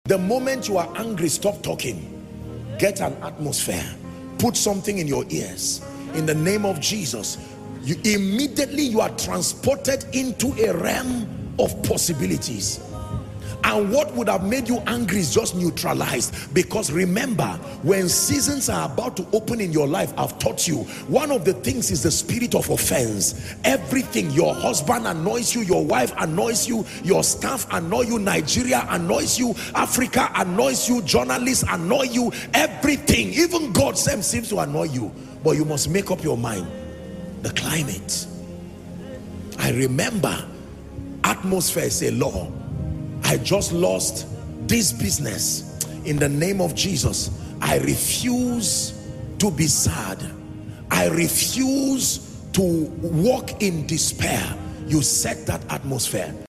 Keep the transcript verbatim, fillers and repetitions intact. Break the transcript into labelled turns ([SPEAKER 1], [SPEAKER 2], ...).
[SPEAKER 1] The moment you are angry, stop talking. Get an atmosphere. Put something in your ears. In the name of Jesus, you immediately you are transported into a realm of possibilities. And what would have made you angry is just neutralized. Because remember, when seasons are about to open in your life, I've taught you, one of the things is the spirit of offense. Everything, your husband annoys you, your wife annoys you, your staff annoy you, Nigeria annoys you, Africa annoys you, journalists annoy you, everything, even God seems to annoy you. But you must make up your mind. The climate. I remember, atmosphere is a law. I just lost this business. In the name of Jesus, I refuse to be sad. I refuse to walk in despair. You set that atmosphere.